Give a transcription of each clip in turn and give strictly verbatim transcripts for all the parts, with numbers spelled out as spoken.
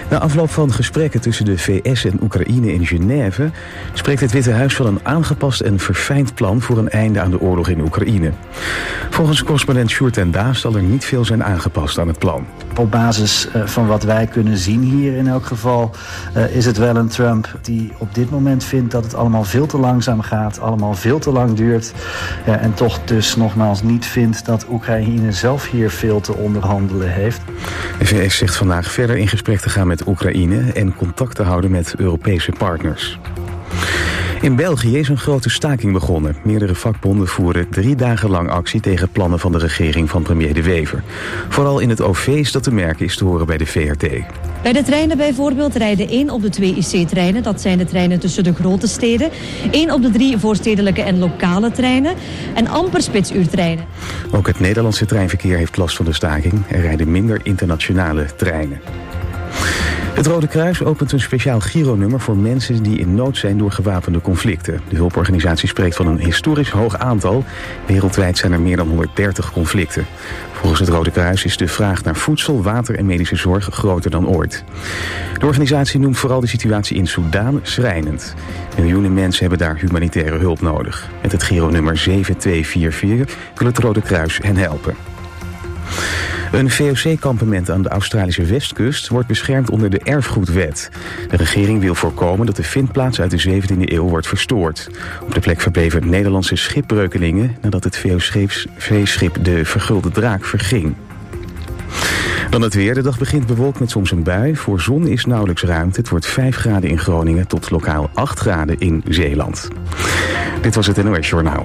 Na afloop van gesprekken tussen de V S en Oekraïne in Genève spreekt het Witte Huis van een aangepast en verfijnd plan voor een einde aan de oorlog in Oekraïne. Volgens correspondent Sjoerd ten Daas zal er niet veel zijn aangepast aan het plan. Op basis uh, van wat wij kunnen zien hier in elk geval uh, is het wel een Trump die op dit moment vindt dat het allemaal veel te langzaam gaat, allemaal veel te lang duurt uh, en toch dus nogmaals niet vindt dat Oekraïne zelf hier veel te onderhandelen heeft. De V S zegt vandaag verder in gesprek te gaan met Oekraïne en contact te houden met Europese partners. In België is een grote staking begonnen. Meerdere vakbonden voeren drie dagen lang actie tegen plannen van de regering van premier De Wever. Vooral in het O V is dat te merken is te horen bij de V R T. Bij de treinen bijvoorbeeld rijden één op de twee I C-treinen. Dat zijn de treinen tussen de grote steden. één op de drie voorstedelijke en lokale treinen. En amper spitsuurtreinen. Ook het Nederlandse treinverkeer heeft last van de staking. Er rijden minder internationale treinen. Het Rode Kruis opent een speciaal gironummer voor mensen die in nood zijn door gewapende conflicten. De hulporganisatie spreekt van een historisch hoog aantal. Wereldwijd zijn er meer dan honderddertig conflicten. Volgens het Rode Kruis is de vraag naar voedsel, water en medische zorg groter dan ooit. De organisatie noemt vooral de situatie in Soedan schrijnend. Miljoenen mensen hebben daar humanitaire hulp nodig. Met het gironummer zeven twee vier vier wil het Rode Kruis hen helpen. Een V O C-kampement aan de Australische westkust wordt beschermd onder de erfgoedwet. De regering wil voorkomen dat de vindplaats uit de zeventiende eeuw wordt verstoord. Op de plek verbleven Nederlandse schipbreukelingen nadat het V O C-schip de Vergulde Draak verging. Dan het weer. De dag begint bewolkt met soms een bui. Voor zon is nauwelijks ruimte. Het wordt vijf graden in Groningen tot lokaal acht graden in Zeeland. Dit was het N O S Journaal.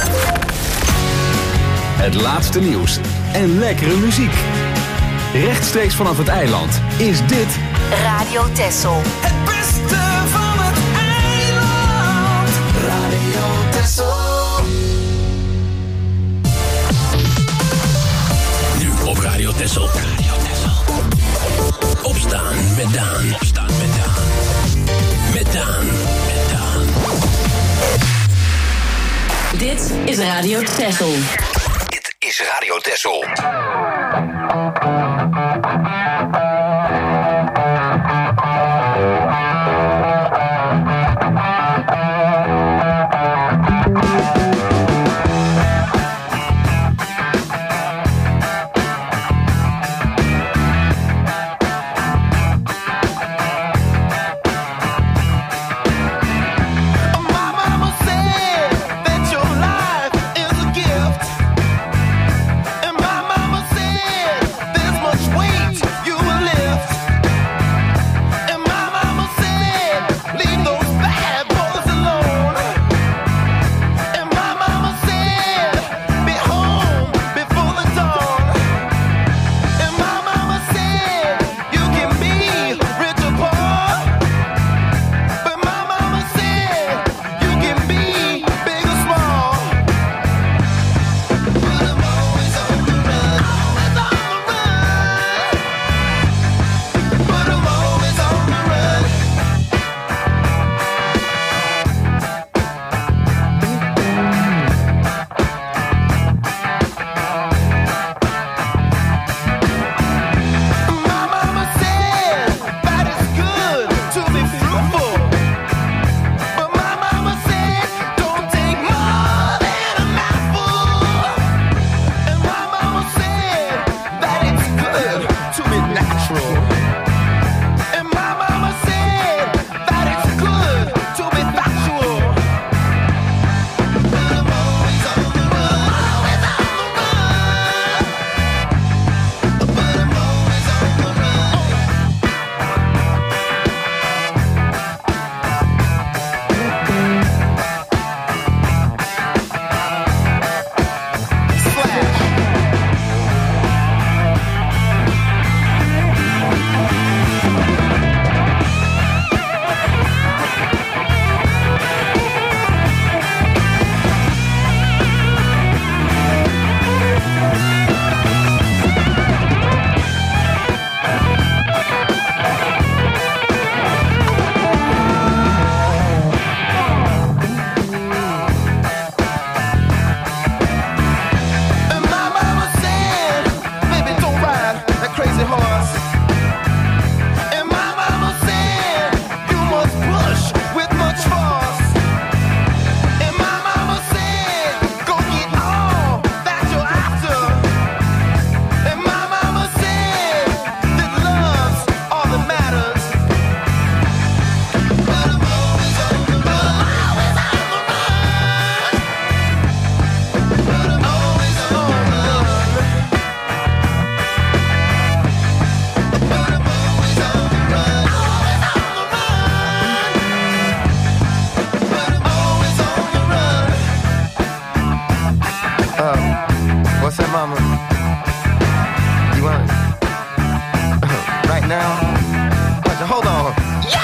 Het laatste nieuws en lekkere muziek. Rechtstreeks vanaf het eiland is dit Radio Texel. Het beste van het eiland. Radio Texel. Nu op Radio Texel. Radio Texel. Opstaan met Daan. Opstaan met Daan. Met Daan. Met Daan. Dit is Radio Texel. Is Radio Texel. And my mama said is. Hold on. Yeah!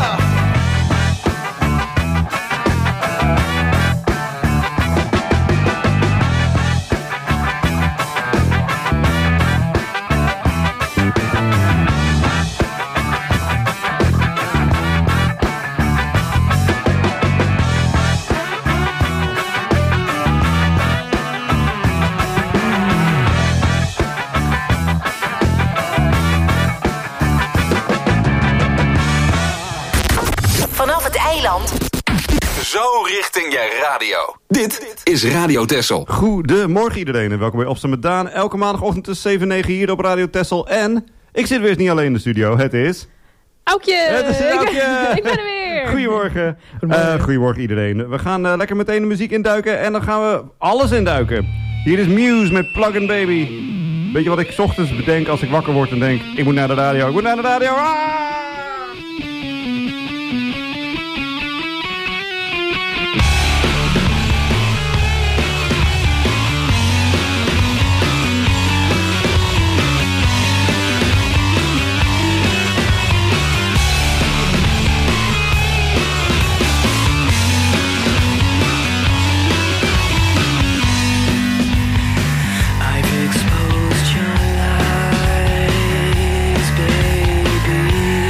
Zo richting je radio. Dit is Radio Texel. Goedemorgen iedereen en welkom bij Opstaan met Daan. Elke maandagochtend tussen zeven en negen hier op Radio Texel. En ik zit weer eens niet alleen in de studio. Het is... Aukje! Het is Aukje! Ik ben er weer! Goedemorgen. Goedemorgen. Uh, goedemorgen iedereen. We gaan uh, lekker meteen de muziek induiken en dan gaan we alles induiken. Hier is Muse met Plug and Baby. Weet je wat ik 's ochtends bedenk als ik wakker word en denk... Ik moet naar de radio, ik moet naar de radio. Ah! Exposed your lies, baby.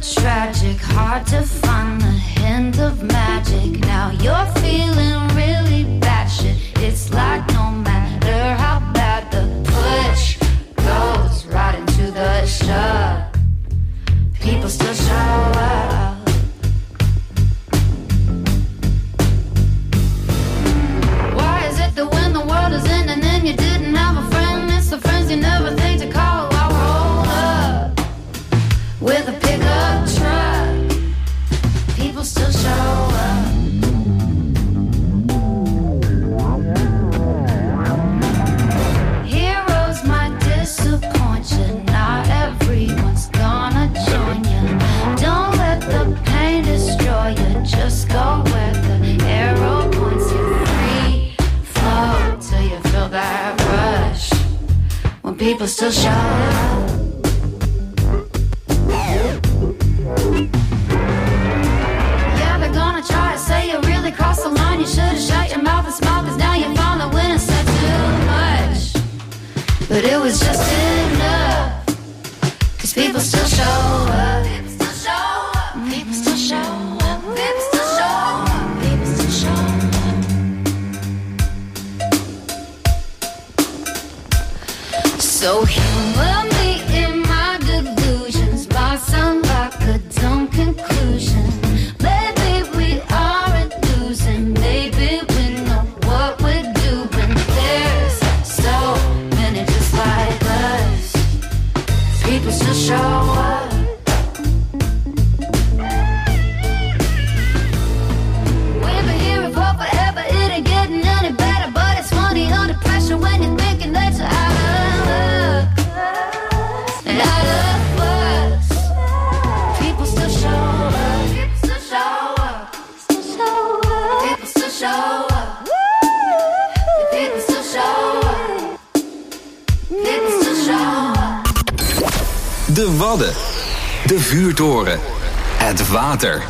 tragic, hard to find the hint of magic. Now you're feeling really bad shit. It's like no matter how bad the push goes right into the shove, people still show up. Why is it that when the world is ending and you didn't have a friend, it's the friends you never think to call? I roll up with a pickup truck, people still show up. Heroes might disappoint you, not everyone's gonna join you. Don't let the pain destroy you, just go where the arrow points you. Free flow till you feel that rush, when people still show up. Yeah, they're gonna try to say you really crossed the line. You should've shut your mouth and smiled, cause now you found the winner said too much, but it was just enough, cause people still show up. People still show up. People still show up. People still show up. People still show up. So humor me in my delusions, might sound like a dumb conclusion. Maybe we aren't losing, maybe we know what we're doing. There's so many just like us, people still show up. We've been here for forever, it ain't getting any better, but it's funny under pressure when you're thinking that you're out of luck, out of words. People still show up. People still show up. Still show up. People still show up. People still show up. People still show up. De Wadden. De Vuurtoren. Het water.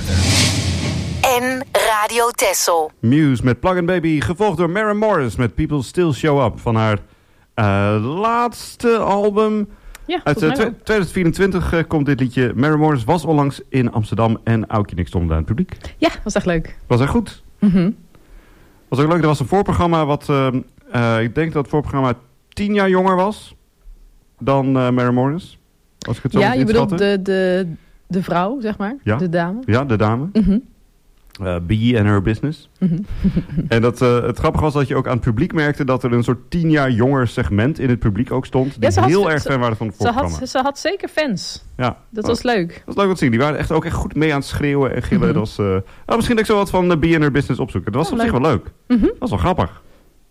En Radio Texel. Muse met Plug and Baby, gevolgd door Maren Morris met People Still Show Up. Van haar uh, laatste album. Ja, Uit uh, twintig vierentwintig uh, komt dit liedje. Maren Morris was onlangs in Amsterdam en Aukje en ik stonden daar in het publiek. Ja, was echt leuk. Was echt goed. Mm-hmm. Was ook leuk. Er was een voorprogramma wat, uh, uh, ik denk dat het voorprogramma tien jaar jonger was dan uh, Maren Morris. Als ik het zo Ja, moet je bedoelt inschatten. de, de, de vrouw, zeg maar. Ja. De dame. Ja, de dame. Mm-hmm. Uh, Bee and her business. Mm-hmm. En dat, uh, het grappige was dat je ook aan het publiek merkte dat er een soort tien jaar jonger segment in het publiek ook stond. Die Ja, ze had- heel erg ze- fan waren van het Ze voorprogramma. had, ze had zeker fans. Ja, Dat was leuk. Dat was leuk om te zien. Die waren echt ook echt goed mee aan het schreeuwen en gillen. Mhm. Dat was, uh, nou, misschien dat ik zo wat van uh, Bee and her business opzoeken. Dat was Oh, op zich leuk. wel leuk. Mhm. Dat was wel grappig.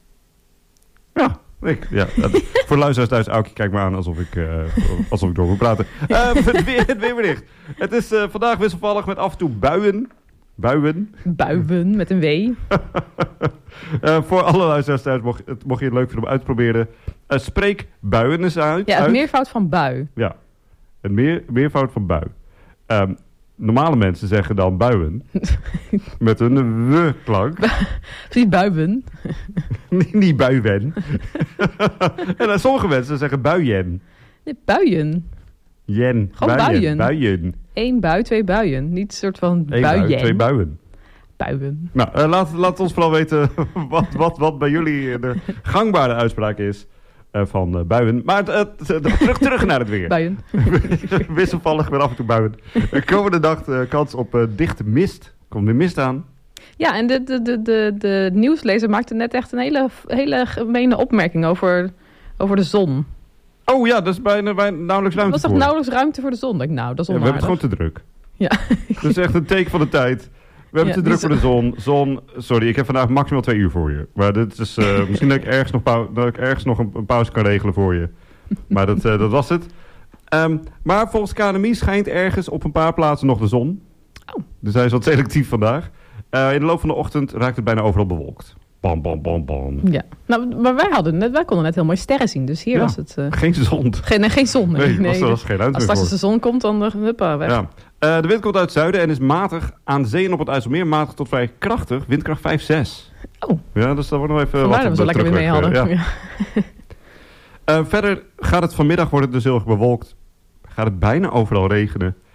Ja, ik. Ja, dat- voor de luisteraars thuis, Aukje, kijk me aan alsof ik, uh, alsof ik door moet praten. Uh, het, weer, het weerbericht. Het is uh, vandaag wisselvallig met af en toe buien. Buien. Buien met een W. Uh, voor alle luisteraars thuis, mocht, het, mocht je het leuk vinden om uit te proberen. Uh, spreek buien eens uit. Ja, het uit. meervoud van bui. Ja, het meer, meervoud van bui. Um, normale mensen zeggen dan buien. met een w-klank. Precies, buien. niet, niet buien. en uh, sommige mensen zeggen buien. Nee, buien. Jen. Gewoon buien. Buien. Eén bui, twee buien. Niet een soort van Eén buien. bui, twee buien. Buien. Nou, uh, laat, laat ons vooral weten wat, wat, wat bij jullie de gangbare uitspraak is uh, van uh, buien. Maar uh, terug, terug naar het weer. Buien. Wisselvallig met af en toe buien. De komende dag uh, kans op uh, dichte mist. Komt er mist aan. Ja, en de, de, de, de, de nieuwslezer maakte net echt een hele, hele gemene opmerking over, over de zon. Oh ja, dat is bijna, bijna nauwelijks Er ruimte was toch voor. nauwelijks ruimte voor de zon? Ik denk, nou, dat is Ja, we hebben onaardig. het gewoon te druk. Ja. Dat is echt een teken van de tijd. We hebben Ja, te die druk voor de zon. Zon, sorry, ik heb vandaag maximaal twee uur voor je. Maar dit is, uh, misschien dat ik ergens nog, pau- dat ik ergens nog een, een pauze kan regelen voor je. Maar dat, uh, dat was het. Um, maar volgens K N M I schijnt ergens op een paar plaatsen nog de zon. Oh. Dus hij is wat selectief vandaag. Uh, in de loop van de ochtend raakt het bijna overal bewolkt. Bam, bam, bam, bam. Ja, nou, maar wij, hadden net, wij konden net heel mooi sterren zien. Dus hier Ja, was het... Uh, Geen zon. geen, nee, geen zon. Nee, Nee, nee, was, er was geen ruimte Als meer straks voor. de zon komt, dan uh, huppa, weg. Ja. Uh, de wind komt uit het zuiden en is matig aan zee en op het IJsselmeer. Matig tot vrij krachtig. Windkracht vijf, zes. Oh. Ja, dus daar wordt nog even Vandaar wat dat we zo op de lekker weer mee terugweg, hadden. uh, ja. Uh, verder gaat het vanmiddag, wordt het dus heel erg bewolkt. Gaat het bijna overal regenen.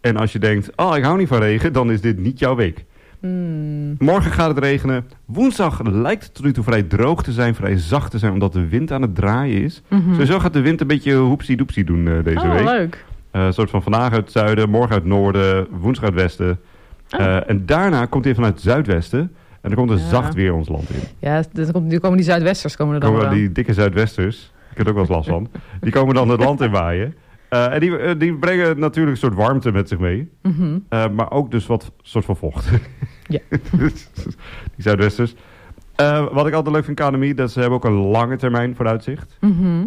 En als je denkt, oh, ik hou niet van regen, dan is dit niet jouw week. Hmm. Morgen gaat het regenen. Woensdag lijkt het tot nu toe vrij droog te zijn, vrij zacht te zijn, omdat de wind aan het draaien is. Mm-hmm. Sowieso gaat de wind een beetje hoepsie-doepsie doen uh, deze Oh, week. leuk. Uh, een soort van vandaag uit het zuiden, morgen uit het noorden, woensdag uit het westen. Oh. Uh, en daarna komt hij vanuit het zuidwesten. En dan komt er Ja. zacht weer ons land in. Ja, dan komt- nu komen die Zuidwesters komen er dan Komen wel. die dikke zuidwesters, ik heb er ook wel eens last van, die komen dan het land in waaien. Uh, en die, uh, die brengen natuurlijk een soort warmte met zich mee. Mhm. Uh, maar ook dus wat soort van vocht. Ja. Die zuidwesters. Uh, wat ik altijd leuk vind aan K N M I, dat ze hebben ook een lange termijn vooruitzicht. Mhm.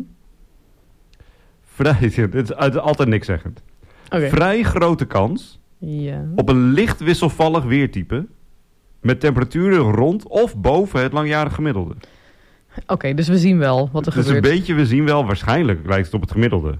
Vrij, dit is uit- altijd niks zeggend. Oké. Vrij grote kans Ja. op een licht wisselvallig weertype met temperaturen rond of boven het langjarig gemiddelde. Oké, dus we zien wel wat er Dus gebeurt. een beetje, we zien wel, waarschijnlijk lijkt het op het gemiddelde.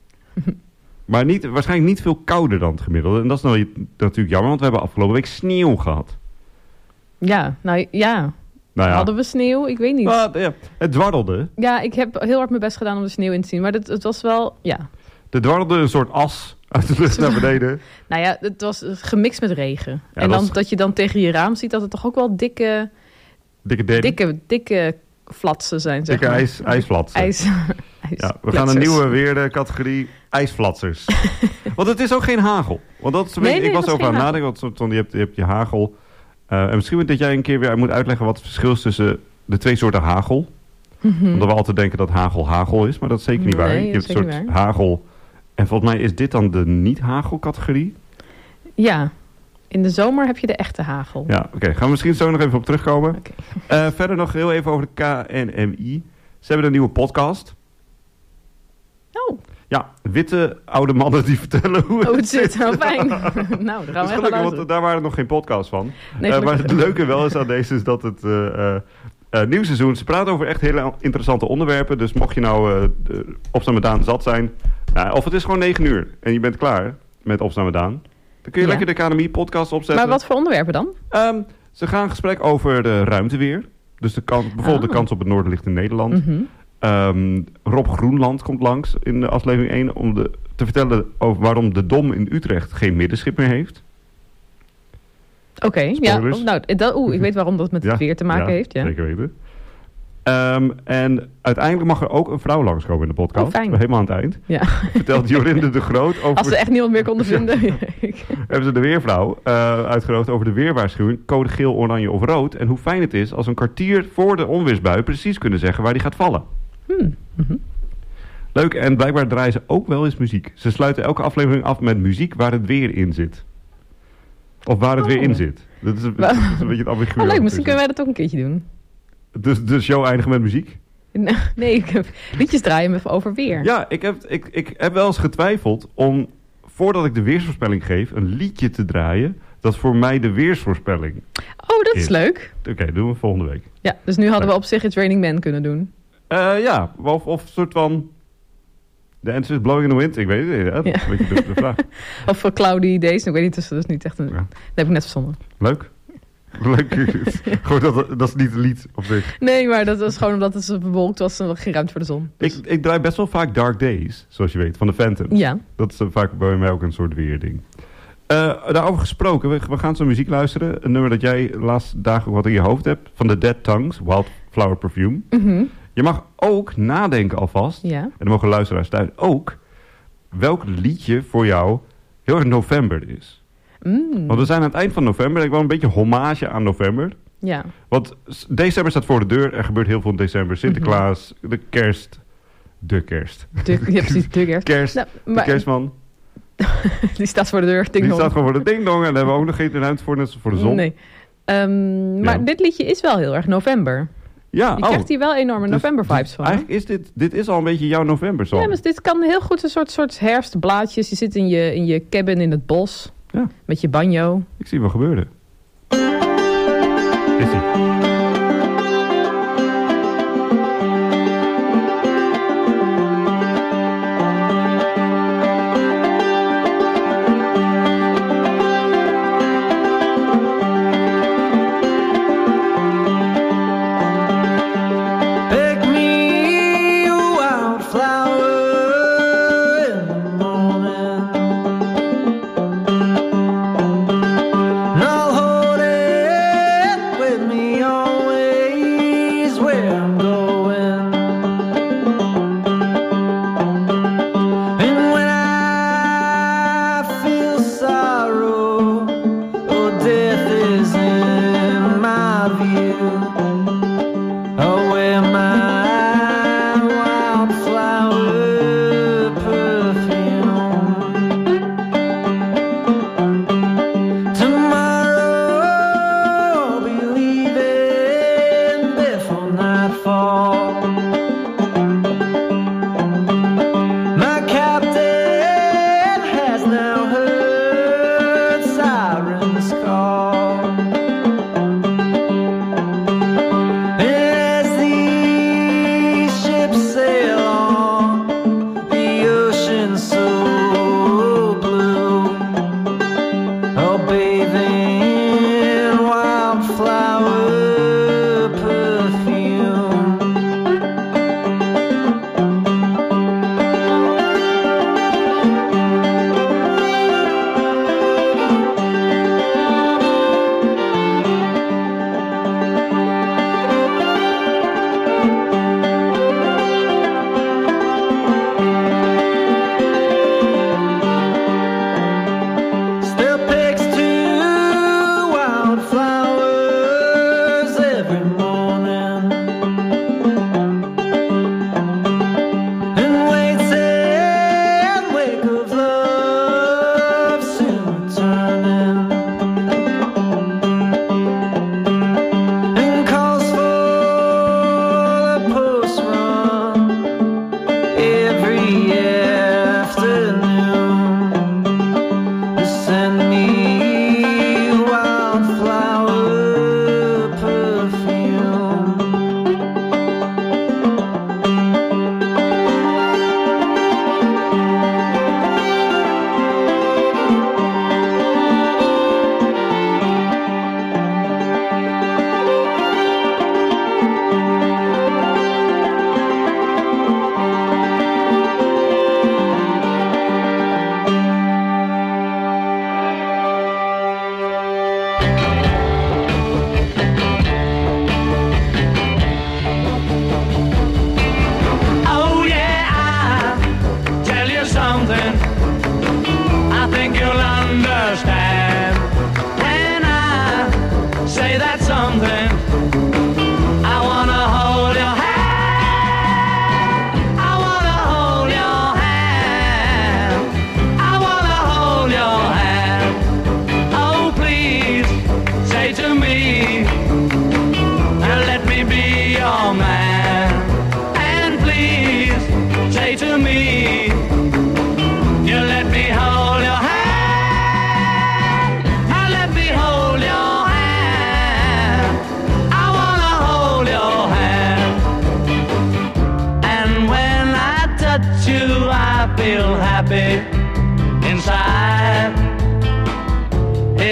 Maar niet, waarschijnlijk niet veel kouder dan het gemiddelde. En dat is nou natuurlijk jammer, want we hebben afgelopen week sneeuw gehad. Ja, nou ja. Nou ja, Hadden we sneeuw? Ik weet niet. maar, ja het dwarrelde. Ja, ik heb heel hard mijn best gedaan om de sneeuw in te zien. Maar het, het was wel, ja. Er dwarrelde een soort as uit de lucht naar beneden. Nou ja, het was gemixt met regen. Ja, en dat dan is- dat je dan tegen je raam ziet dat het toch ook wel dikke, Dikke daddy. dikke, dikke flatsen zijn, zeg Dikke maar. ijs, ijsflatsen. IJs, Ja, we gaan een nieuwe weer de categorie ijsflatsers. Want het is ook geen hagel. Want dat is een Nee, beetje, nee, ik was dat is over aan het geen nadenken. Want soort van, je, hebt, je hebt je hagel. Uh, en misschien dat jij een keer weer moet uitleggen wat het verschil is tussen de twee soorten hagel. Mhm. Omdat we altijd denken dat hagel hagel is. Maar dat is zeker niet waar. Nee, Je dat hebt is een zeker soort niet hagel. En volgens mij is dit dan de niet-hagel-categorie. Ja, in de zomer heb je de echte hagel. Ja, oké. Okay. Gaan we misschien zo nog even op terugkomen. Oké. Uh, verder nog heel even over de K N M I. Ze hebben een nieuwe podcast. Oh, Ja, witte oude mannen die vertellen hoe oh het zit. Nou, fijn. nou, daar gaan Dat is we echt gelukkig, naar want daar waren nog geen podcasts van. Nee, Uh, maar gelukkig. het leuke wel is aan deze is dat het uh, uh, uh, nieuw seizoen... Ze praten over echt hele interessante onderwerpen. Dus mocht je nou uh, uh, Opstaan met Daan zat zijn... Nou, of het is gewoon negen uur en je bent klaar met Opstaan met Daan... Dan kun je Ja. lekker de K N M I-podcast opzetten. Maar wat voor onderwerpen dan? Um, ze gaan in gesprek over de ruimteweer. Dus de kans, bijvoorbeeld Oh. de kans op het noorderlicht in Nederland. Mhm. Um, Rob Groenland komt langs in de aflevering één... om de, te vertellen over waarom de Dom in Utrecht geen middenschip meer heeft. Oké, ja. Spoilers. Oh, nou, dat, oeh, ik weet waarom dat met het weer te maken heeft. Ja. Zeker weten. Um, en uiteindelijk mag er ook een vrouw langskomen in de podcast. Oh, fijn. Helemaal aan het eind. Ja. Vertelt Jorinde de Groot over... Als ze echt niemand meer konden vinden. hebben ze de weervrouw uh, uitgenodigd over de weerwaarschuwing. Code geel, oranje of rood. En hoe fijn het is als een kwartier voor de onweersbui... precies kunnen zeggen waar die gaat vallen. Hmm. Mhm. Leuk, en blijkbaar draaien ze ook wel eens muziek. Ze sluiten elke aflevering af met muziek waar het weer in zit. Of waar het Oh. weer in zit. Dat is een, dat is een beetje het ambiguur. Oh, leuk, misschien kunnen wij dat ook een keertje doen. Dus de show eindigen met muziek? Nee, ik heb liedjes draaien met over weer. Ja, ik heb, ik, ik heb wel eens getwijfeld om, voordat ik de weersvoorspelling geef, een liedje te draaien dat voor mij de weersvoorspelling... Oh, dat is is. leuk. Oké, okay, doen we volgende week. Ja, dus nu hadden we op zich It's Raining Men kunnen doen. Uh, ja, of, of een soort van... The answer is blowing in the wind. Ik weet het niet. Dat is Ja. een beetje de, de vraag. Of voor Cloudy Days. Ik weet niet, dus dat is niet echt een... Ja. Dat heb ik net verzonnen. Leuk. Leuk. Gewoon dat, dat is niet een lied op zich. Nee, maar dat was gewoon omdat het zo bewolkt was en er geen ruimte voor de zon. Ik, ik draai best wel vaak Dark Days, zoals je weet, van de Phantom. Ja. Dat is uh, vaak bij mij ook een soort weerding. Uh, daarover gesproken, we, we gaan zo muziek luisteren. Een nummer dat jij de laatste dagen ook wat in je hoofd hebt. Van The Dead Tongues, Wildflower Perfume. Mhm. Je mag ook nadenken alvast. Ja. En dan mogen luisteraars thuis ook. Welk liedje voor jou heel erg november is. Mm. Want we zijn aan het eind van november. Ik wil een beetje hommage aan november. Ja. Want s- december staat voor de deur. Er gebeurt heel veel in december. Sinterklaas, de kerst. De kerst. De, ja, precies, de kerst. Kerst, Nou, de maar- kerstman. Die staat voor de deur. Ding Die dong. staat gewoon voor de ding-dong. En daar hebben we ook nog geen ruimte voor, net als voor de zon. Nee. Um, maar Ja. dit liedje is wel heel erg november. Ja, Je oh. krijgt hier wel enorme Dus november vibes dit- van. hè? Eigenlijk is dit, dit is al een beetje jouw november song. Ja, maar dit kan heel goed een soort, soort herfstblaadjes. Je zit in je, in je cabin in het bos. Ja. Met je banjo. Ik zie wat gebeuren. Is ie. Pick me a wildflower in the morning.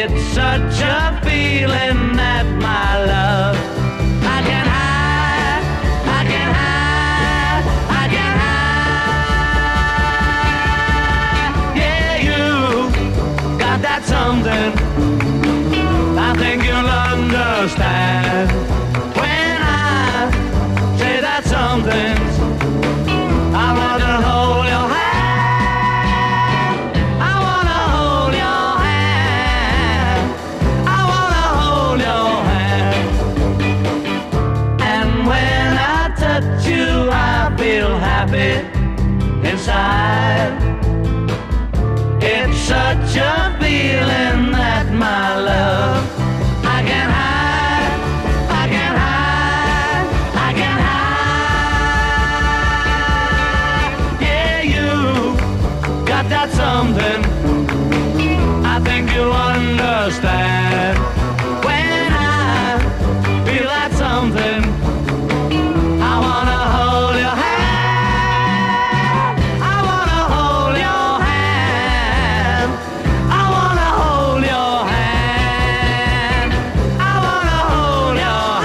It's such a feeling that my love I can hide, I can hide, I can hide. Yeah, you got that something I think you'll understand when I say that something. I want to hold your hand. I want to hold your hand. I want to hold your hand. And when I touch you, I feel happy inside. It's such a feeling that my love I can hide, I can hide, I can hide. Yeah, you got that something I think you'll understand. When I feel that something, I wanna hold your hand. I wanna hold your hand. I wanna hold your hand. I wanna hold your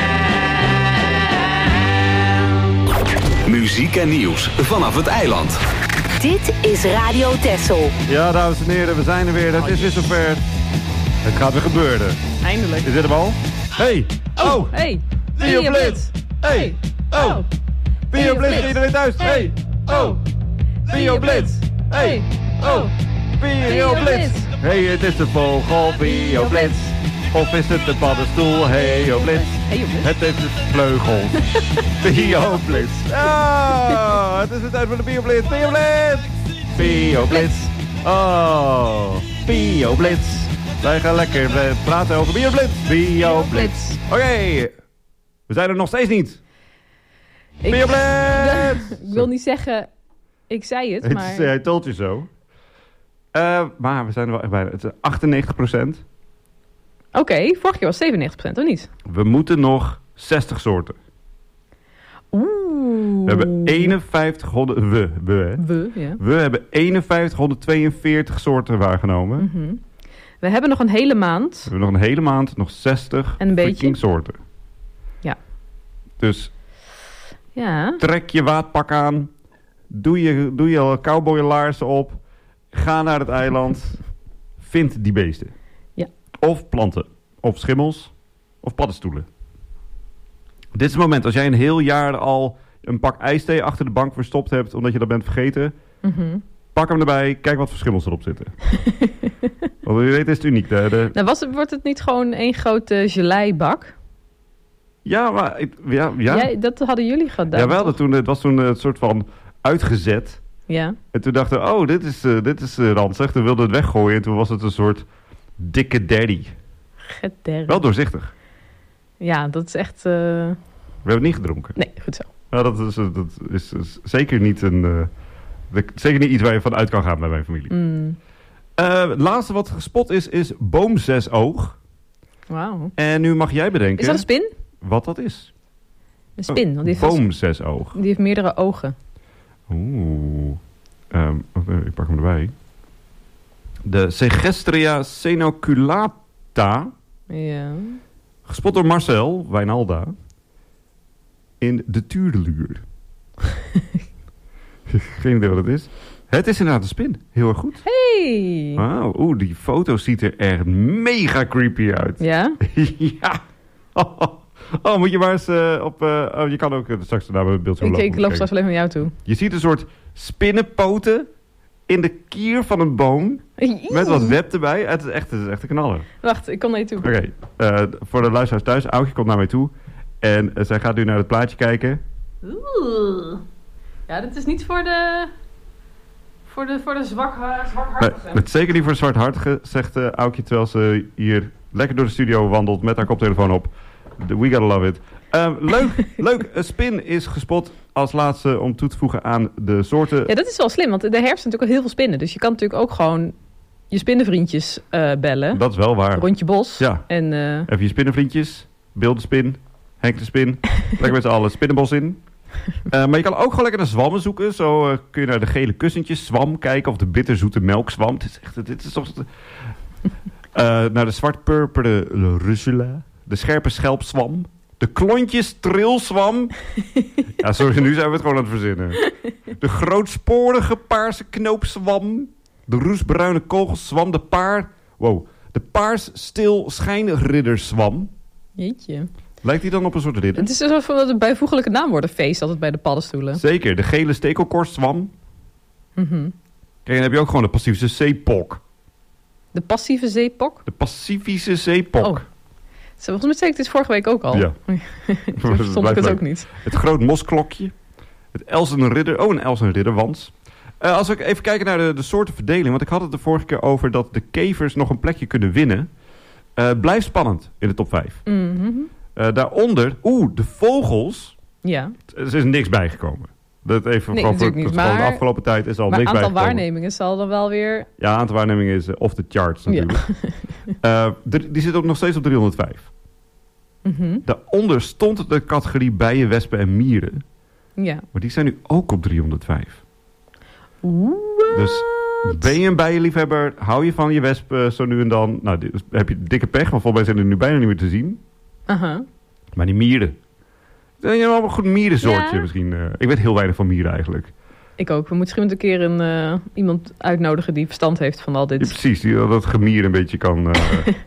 hand. Muziek en nieuws vanaf het eiland. Dit is Radio Texel. Ja, dames en heren, we zijn er weer. Het is weer zover. Het gaat weer gebeuren. Eindelijk. Is dit hem al? Hey! Oh! Hey! Bio Blitz! Hey! Oh! Bio Blitz, iedereen thuis! Hey! Oh! Bio Blitz! Hey! Oh! Bio Blitz! Hey, het is de vogel Bio Blitz. Of is het de paddenstoel? Hey, oh Blitz! Het heeft de vleugels. Bio Blitz! Ah! Het is de tijd voor de Bio Blitz! Bio Blitz! Bio Blitz! Oh! Bio Blitz! Wij gaan lekker praten over Bio Blitz! Bio Blitz! Oké! We zijn er nog steeds niet! Ik, Bio Blitz! ik wil niet zeggen, ik zei het, maar... Hij told je zo. Uh, maar we zijn er wel echt bijna. Het is achtennegentig procent. Oké, okay, vorig jaar was zevenennegentig procent, of niet? We moeten nog zestig soorten. Oeh. We hebben eenenvijftighonderd... We, we, hè? We, ja. We hebben eenenvijftighonderdtweeënveertig soorten waargenomen. Mm-hmm. We hebben nog een hele maand. We hebben nog een hele maand, nog zestig en een beetje soorten. Ja. Dus ja. Trek je waadpak aan. Doe je, doe je cowboylaarzen op. Ga naar het eiland. Vind die beesten. Ja. Of planten. Of schimmels. Of paddenstoelen. Dit is het moment. Als jij een heel jaar al een pak ijsthee achter de bank verstopt hebt, omdat je dat bent vergeten. Mm-hmm. Pak hem erbij. Kijk wat voor schimmels erop zitten. Want je weet is het uniek. De, de... Nou, was het, wordt het niet gewoon één grote geleibak? Ja, maar... Ik, ja, ja. Jij, dat hadden jullie gedaan. Jawel, dat toen, het was toen een soort van uitgezet. Ja. En toen dachten we, oh, dit is, uh, dit is uh, ranzig. Toen wilden we het weggooien en toen was het een soort dikke daddy. Gedaddy. Wel doorzichtig. Ja, dat is echt... Uh... We hebben het niet gedronken. Nee, goed zo. Nou, dat is, dat is, is zeker niet een... Uh, de, zeker niet iets waar je van uit kan gaan bij mijn familie. Mm. Uh, het laatste wat gespot is, is boomzesoog. Wauw. En nu mag jij bedenken... Is dat een spin? Wat dat is. Een spin. Want die boomzesoog. Die heeft meerdere ogen. Oeh. Um, ik pak hem erbij. De Segestria senoculata. Ja. Gespot door Marcel Wijnalda. In de Tuurdeluur. Geen idee wat het is. Het is inderdaad een spin. Heel erg goed. Hey! Wauw. Oeh, die foto ziet er echt mega creepy uit. Ja? Ja. Oh, oh. Oh, moet je maar eens uh, op... Uh, oh, je kan ook uh, straks naar mijn beeld zo ik, lopen. Ik loop straks alleen naar jou toe. Je ziet een soort spinnenpoten in de kier van een boom. Met wat web erbij. Het is echt, het is echt een knaller. Wacht, ik kom naar je toe. Oké, okay, uh, voor de luisteraars thuis. Aukje komt naar mij toe. En uh, zij gaat nu naar het plaatje kijken. Oeh. Ja, dit is niet voor de... Voor de, voor de zwak, uh, zwakhartige. Nee, het is zeker niet voor de zwarthartige, zegt uh, Aukje terwijl ze hier lekker door de studio wandelt met haar koptelefoon op. We gotta love it. Uh, leuk, leuk. Een spin is gespot als laatste om toe te voegen aan de soorten. Ja, dat is wel slim, want de herfst zijn natuurlijk ook heel veel spinnen. Dus je kan natuurlijk ook gewoon je spinnenvriendjes uh, bellen. Dat is wel waar. Rondje bos. Ja. En, uh... even je spinnenvriendjes, Beeldenspin, Henk de Spin. Lekker met z'n allen spinnenbos in. Uh, maar je kan ook gewoon lekker naar zwammen zoeken. Zo uh, kun je naar de gele kussentjes zwam kijken of de bitterzoete melkzwam. Het is echt, dit is toch... Uh, naar de zwart-purperen russula. De scherpe schelpzwam. De klontjes trilzwam. Ja, sorry, nu zijn we het gewoon aan het verzinnen. De grootsporige paarse knoopzwam. De roesbruine kogelzwam. De paar... Wow. De paars stil schijnridderzwam. Jeetje. Lijkt die dan op een soort ridder? Het is alsof dat een bijvoeglijke naamwoorden feest altijd bij de paddenstoelen. Zeker. De gele stekelkorstzwam. Mm-hmm. Kijk, dan heb je ook gewoon de Pacifische zeepok. De passieve zeepok? De Pacifische zeepok. Oh. Volgens mij zei ik dit vorige week ook al. Ja. Toen vond ik het ook niet. Het groot mosklokje. Het Elsen Ridder. Oh, een Elsen Ridderwans. Uh, als we even kijken naar de, de soorten verdeling. Want ik had het de vorige keer over dat de kevers nog een plekje kunnen winnen. Uh, blijft spannend in de top vijf. Mm-hmm. Uh, daaronder, oeh, de vogels. Ja. Er is niks bijgekomen. Dat even nee, gewoon voor, niet, voor maar, de afgelopen tijd is al maar niks aantal bijgekomen. waarnemingen zal dan wel weer... Ja, aantal waarnemingen is uh, off the charts natuurlijk. Ja. uh, de, die zit ook nog steeds op driehonderdvijf. Mm-hmm. Daaronder stond de categorie bijen, wespen en mieren. Ja. Maar die zijn nu ook op driehonderdvijf. What? Dus ben je een bijenliefhebber, hou je van je wespen zo nu en dan. Nou, die, heb je dikke pech, want volgens mij zijn er nu bijna niet meer te zien. Uh-huh. Maar die mieren. Je hebt wel een goed mierensoortje ja. misschien. Uh, ik weet heel weinig van mieren eigenlijk. Ik ook. We moeten misschien een keer een, uh, iemand uitnodigen die verstand heeft van al dit. Ja, precies, die dat gemier een beetje kan... Uh...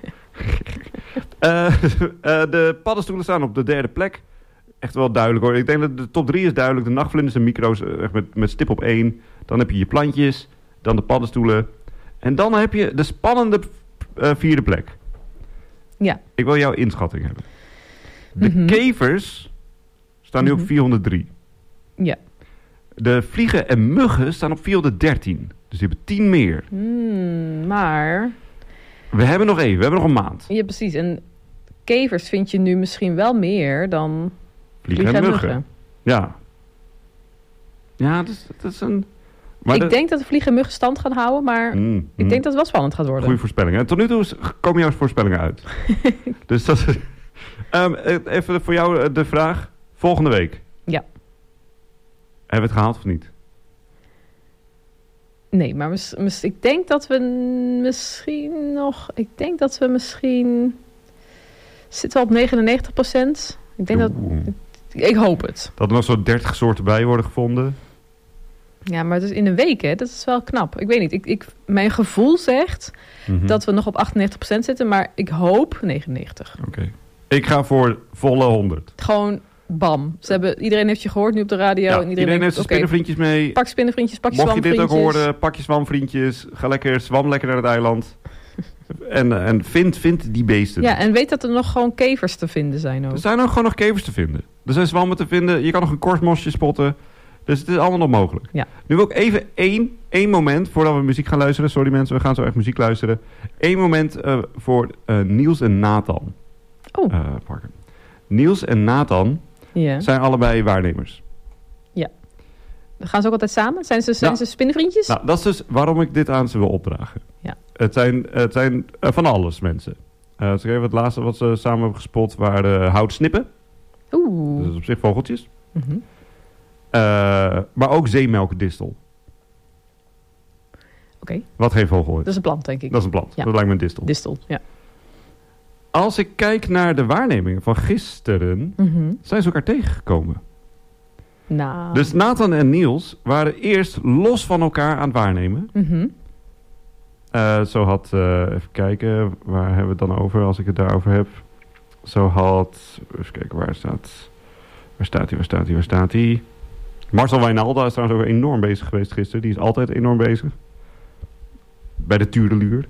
uh, uh, de paddenstoelen staan op de derde plek. Echt wel duidelijk hoor. Ik denk dat de top drie is duidelijk. De nachtvlinders en micro's uh, echt met, met stip op één. Dan heb je je plantjes. Dan de paddenstoelen. En dan heb je de spannende uh, vierde plek. Ja. Ik wil jouw inschatting hebben. De mm-hmm. kevers staan nu mm-hmm. op vierhonderdrie. Ja. De vliegen en muggen staan op vierhonderddertien. Dus die hebben tien meer. Mm, maar... We hebben nog even. We hebben nog een maand. Ja, precies. En kevers vind je nu misschien wel meer dan vliegen, vliegen en muggen. muggen. Ja. Ja, dat is, dat is een... Maar ik de... denk dat de vliegen en muggen stand gaan houden, maar mm, ik mm. denk dat het wel spannend gaat worden. Goeie voorspellingen. En tot nu toe komen jouw voorspellingen uit. Dus dat is... Um, even voor jou de vraag. Volgende week. Ja. Hebben we het gehaald of niet? Nee, maar mis, mis, ik denk dat we misschien nog... Ik denk dat we misschien... Zitten we op negenennegentig procent? Ik denk Oeh. dat... Ik hoop het. Dat er nog zo'n dertig soorten bij worden gevonden. Ja, maar het is in een week, hè? Dat is wel knap. Ik weet niet. Ik, ik, mijn gevoel zegt mm-hmm. dat we nog op achtennegentig procent zitten, maar ik hoop negenennegentig. Oké. Okay. Ik ga voor volle honderd. Gewoon bam. Ze hebben, iedereen heeft je gehoord nu op de radio. Ja, en iedereen, iedereen heeft zijn okay, spinnenvriendjes mee. Pak spinnenvriendjes, pak je Mocht je dit ook zwamvriendjes. horen, pak je zwamvriendjes. Ga lekker, zwam lekker naar het eiland. en en vind, vind die beesten. Ja, en weet dat er nog gewoon kevers te vinden zijn ook. Er zijn ook gewoon nog kevers te vinden. Er zijn zwammen te vinden. Je kan nog een korstmosje spotten. Dus het is allemaal nog mogelijk. Ja. Nu wil ik even één, één moment, voordat we muziek gaan luisteren. Sorry mensen, we gaan zo echt muziek luisteren. Eén moment uh, voor uh, Niels en Nathan. Oh. Uh, pakken. Niels en Nathan yeah. zijn allebei waarnemers. Ja. Gaan ze ook altijd samen? Zijn ze, zijn nou, ze spinnenvriendjes? Nou, dat is dus waarom ik dit aan ze wil opdragen. Ja. Het zijn, het zijn uh, van alles mensen. Uh, dus even het laatste wat ze samen hebben gespot waren uh, houtsnippen. Oeh. Dus op zich vogeltjes. Mm-hmm. Uh, maar ook zeemelkdistel. Oké. Okay. Wat geen vogel is. Dat is een plant, denk ik. Dat is een plant. Ja. Dat lijkt me een distel. Distel, ja. Als ik kijk naar de waarnemingen van gisteren, mm-hmm. zijn ze elkaar tegengekomen. Nou. Dus Nathan en Niels waren eerst los van elkaar aan het waarnemen. Mm-hmm. Uh, zo had, uh, even kijken, waar hebben we het dan over als ik het daarover heb? Zo had, even kijken, waar staat... Waar staat hij, waar staat hij, waar staat hij? Marcel Wijnalda is trouwens ook enorm bezig geweest gisteren. Die is altijd enorm bezig. Bij de tureluur.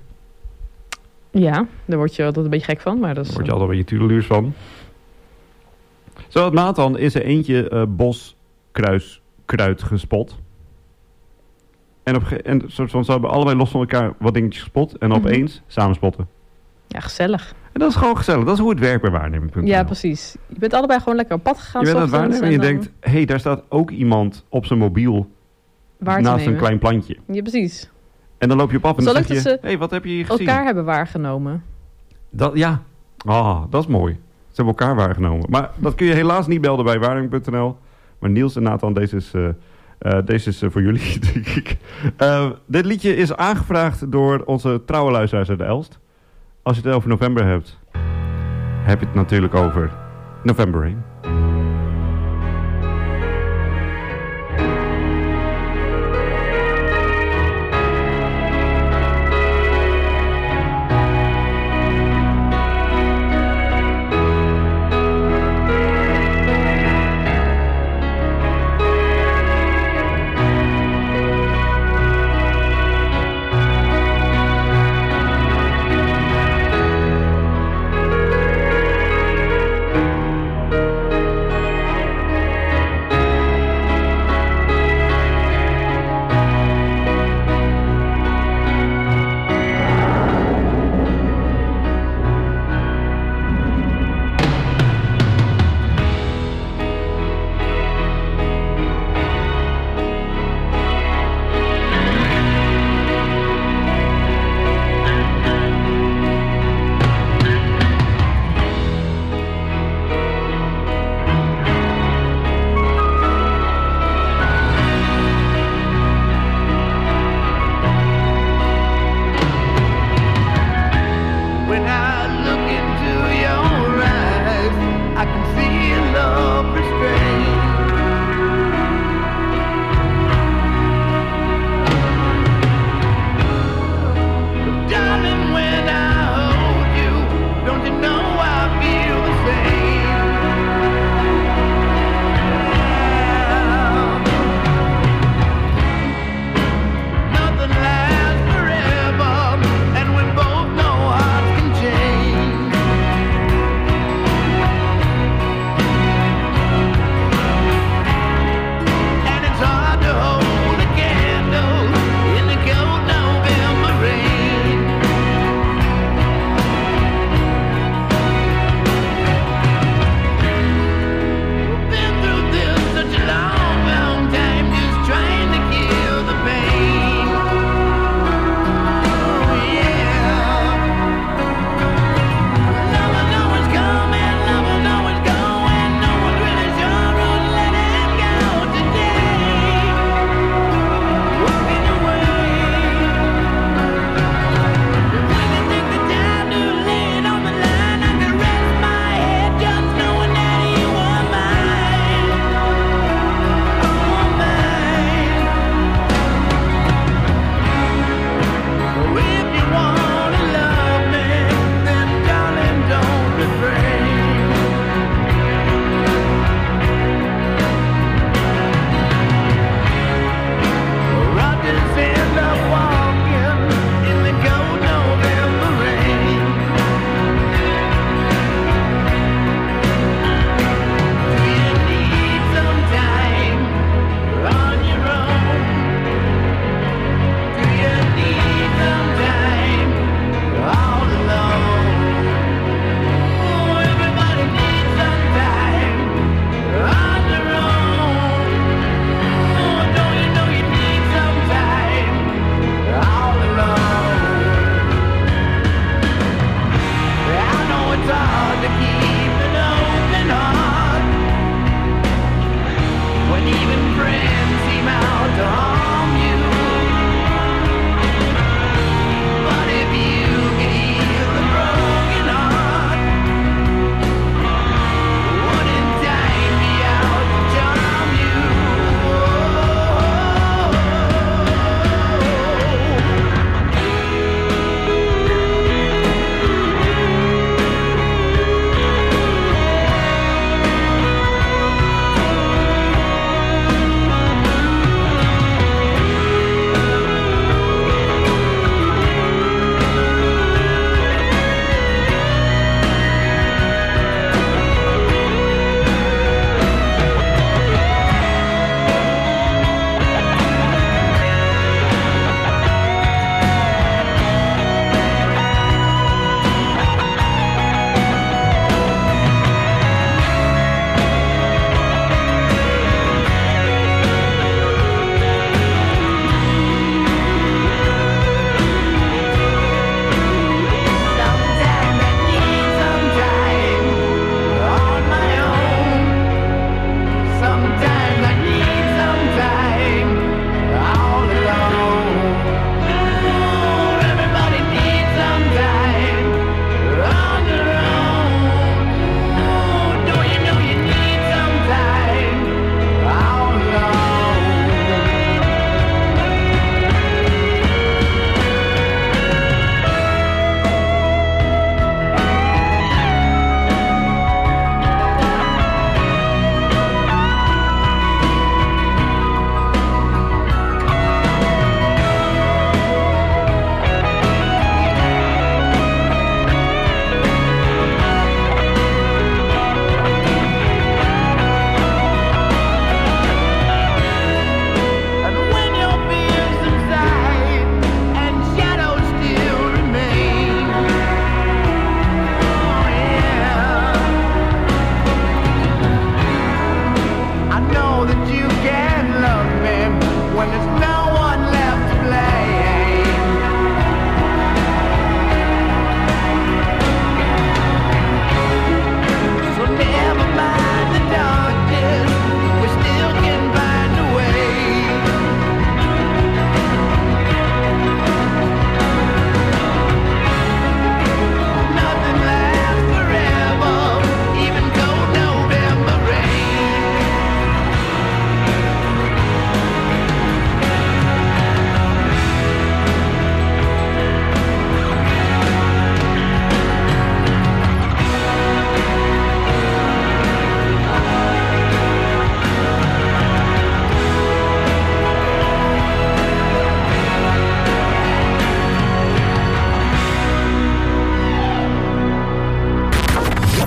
Ja, daar word je altijd een beetje gek van. Maar dat is... Daar word je altijd een beetje tureluurs van. Zo had Nathan is er eentje uh, boskruiskruid gespot. En, op ge- en soort van, ze hebben allebei los van elkaar wat dingetjes gespot. En mm-hmm. opeens samen spotten. Ja, gezellig. En dat is gewoon gezellig. Dat is hoe het werkt bij waarneming punt n l. Ja, precies. Je bent allebei gewoon lekker op pad gegaan. Je bent aan het waarnemen en je dan... denkt... Hé, hey, daar staat ook iemand op zijn mobiel Waar naast nemen. een klein plantje. Ja, precies. En dan loop je op af en Zal dan ik zeg je... dat Hé, hey, wat heb je hier gezien? elkaar hebben waargenomen. Dat, ja. Ah, dat is mooi. Ze hebben elkaar waargenomen. Maar dat kun je helaas niet belden bij waarneming punt n l. Maar Niels en Nathan, deze is... Uh, Uh, deze is uh, voor jullie, denk ik. Uh, dit liedje is aangevraagd door onze trouwe luisteraars uit de Elst. als je het over november hebt, heb je het natuurlijk over November Rain.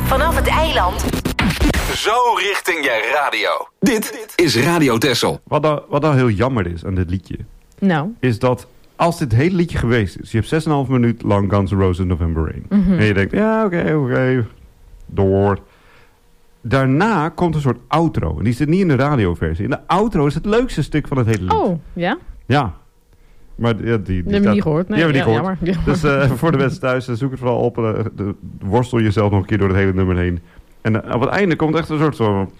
vanaf het eiland. Zo richting je radio. Dit is Radio Texel. Wat nou, wat nou heel jammer is aan dit liedje... Nou. is dat als dit hele liedje geweest is... je hebt zes komma vijf minuut lang Guns N' Roses November Rain. Mm-hmm. En je denkt, ja, oké, okay, oké, okay, door. Daarna komt een soort outro. En die zit niet in de radioversie. En de outro is het leukste stuk van het hele lied. Oh, ja? Ja. Maar die, die, die, die hebben we niet gehoord. Nee, die hebben we ja, niet gehoord. Jammer. Dus uh, voor de mensen thuis, uh, zoek het vooral op. Uh, de, worstel jezelf nog een keer door het hele nummer heen. En uh, op het einde komt echt een soort zo...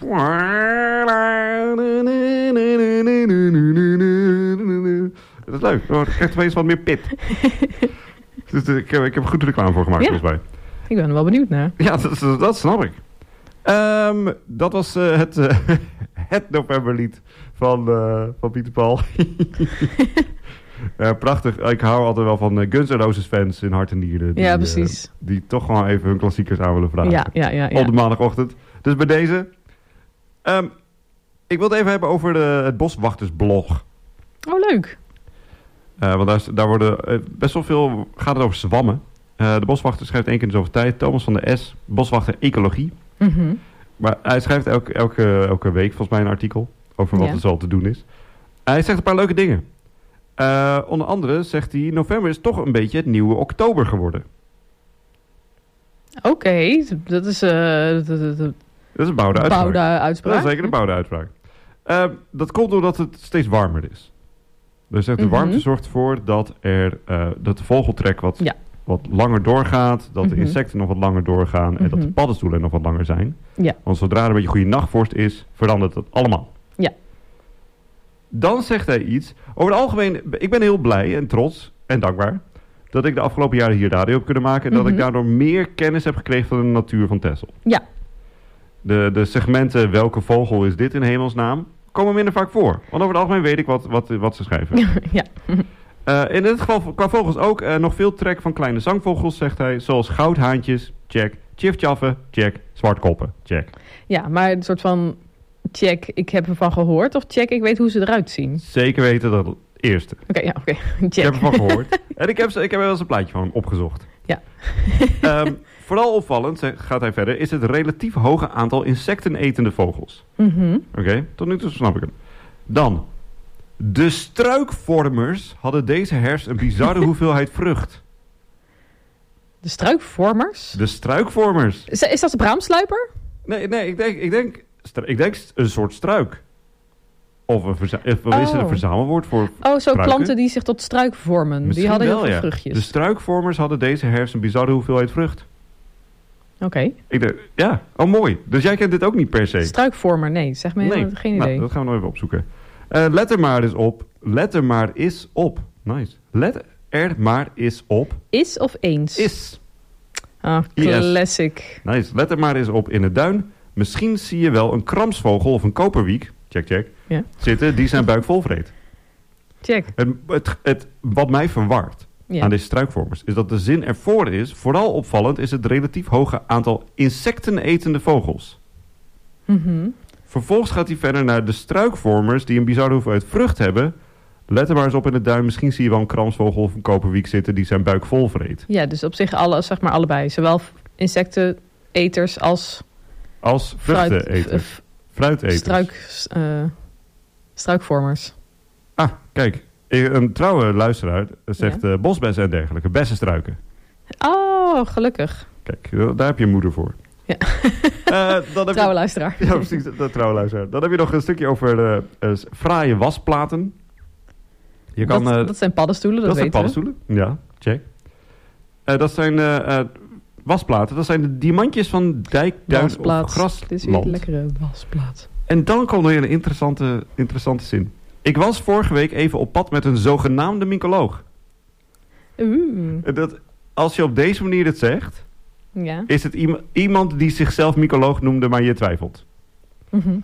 Dat is leuk. Er krijgt opeens wat meer pit. Dus, uh, ik, heb, ik heb goed reclame voor gemaakt, ja. volgens mij. Ik ben er wel benieuwd naar. Ja, dat, dat snap ik. Um, dat was uh, het, uh, het novemberlied van, uh, van Pieter Paul. uh, prachtig. Ik hou altijd wel van uh, Guns N' Roses fans in hart en nieren. Die, ja, precies. Uh, die toch gewoon even hun klassiekers aan willen vragen. Ja, ja, ja, ja. Op de maandagochtend. Dus bij deze. Um, ik wil het even hebben over de, het Boswachtersblog. Oh, leuk. Uh, want daar, daar worden uh, best wel veel... Gaat het over zwammen. Uh, de Boswachter schrijft één keer in zoveel tijd. Thomas van der S. Boswachter Ecologie. Mm-hmm. Maar hij schrijft elke, elke, elke week volgens mij een artikel over wat ja. er zoal te doen is. Hij zegt een paar leuke dingen. Uh, onder andere zegt hij... November is toch een beetje het nieuwe oktober geworden. Oké, okay, dat is... Uh, dat, dat, dat is een bouwde uitspraak. Bouwde uitspraak. Dat is zeker een bouwde uitspraak. Uh, dat komt doordat het steeds warmer is. Dus de mm-hmm. warmte zorgt ervoor dat, er, uh, dat de vogeltrek wat... Ja. wat langer doorgaat, dat mm-hmm. de insecten nog wat langer doorgaan... en mm-hmm. dat de paddenstoelen nog wat langer zijn. Ja. Want zodra er een beetje goede nachtvorst is, verandert het allemaal. Ja. Dan zegt hij iets... Over het algemeen, ik ben heel blij en trots en dankbaar... dat ik de afgelopen jaren hier radio heb kunnen maken... en mm-hmm. dat ik daardoor meer kennis heb gekregen van de natuur van Texel. Ja. De, de segmenten welke vogel is dit in hemelsnaam... komen minder vaak voor. Want over het algemeen weet ik wat, wat, wat ze schrijven. Ja. Uh, in dit geval qua vogels ook uh, nog veel trek van kleine zangvogels, zegt hij. Zoals goudhaantjes, check. Tjiftjaffen, check. Zwartkoppen, check. Ja, maar een soort van check, ik heb ervan gehoord. Of check, ik weet hoe ze eruit zien. Zeker weten dat het eerste. Oké, okay, ja, oké. Okay. Ik heb ervan gehoord. En ik heb, ik heb er wel eens een plaatje van opgezocht. Ja. um, vooral opvallend, gaat hij verder, is het relatief hoge aantal insectenetende vogels. Mm-hmm. Oké, okay, tot nu toe snap ik hem. Dan... De struikvormers hadden deze herfst een bizarre hoeveelheid vrucht. De struikvormers? De struikvormers. Is, is dat de braamsluiper? Nee, nee ik, denk, ik, denk, ik denk een soort struik. Of, een verza- of oh. is het een verzamelwoord voor Oh, zo struiken? planten die zich tot struik vormen. Misschien die hadden wel, heel veel ja. vruchtjes. De struikvormers hadden deze herfst een bizarre hoeveelheid vrucht. Oké. Okay. Ik denk, ja, oh mooi. Dus jij kent dit ook niet per se? Struikvormer, nee. Zeg me helemaal nee. geen idee. Nou, dat gaan we nog even opzoeken. Uh, let er maar eens op. Let er maar eens op. Nice. Let er maar eens op. Is of eens? Is. Ah, classic. Nice. Let er maar eens op in het duin. Misschien zie je wel een kramsvogel of een koperwiek. Check, check. Ja. Zitten die zijn buik vol vreet. Check. Het, het, het, wat mij verwart ja. aan deze struikvormers is dat de zin ervoor is. Vooral opvallend is het relatief hoge aantal insectenetende vogels. Mhm. Vervolgens gaat hij verder naar de struikvormers die een bizarre hoeveelheid vrucht hebben. Let er maar eens op in het duin. Misschien zie je wel een kramsvogel of een koperwiek zitten die zijn buik vol vreet. Ja, dus op zich alle, zeg maar allebei. Zowel insecteneters als... Als vruchteneters. Fruiteters. Struik, uh, struikvormers. Ah, kijk. Een trouwe luisteraar zegt ja. uh, bosbessen en dergelijke. Bessenstruiken. Oh, gelukkig. Kijk, daar heb je moeder voor. Ja. Uh, dan heb trouwe je, luisteraar. Ja, precies. De trouwe luisteraar. Dan heb je nog een stukje over uh, uh, fraaie wasplaten. Je kan, dat, uh, dat zijn paddenstoelen, dat, dat weten zijn paddenstoelen, ja, check. Uh, dat zijn uh, uh, wasplaten. Dat zijn de diamantjes van dijk, duin of grasland. Dit is weer een lekkere wasplaat. En dan komt er weer een interessante, interessante zin. Ik was vorige week even op pad met een zogenaamde mycoloog. Oeh. Dat, als je op deze manier het zegt... Ja. Is het iemand, iemand die zichzelf mycoloog noemde, maar je twijfelt? Mm-hmm.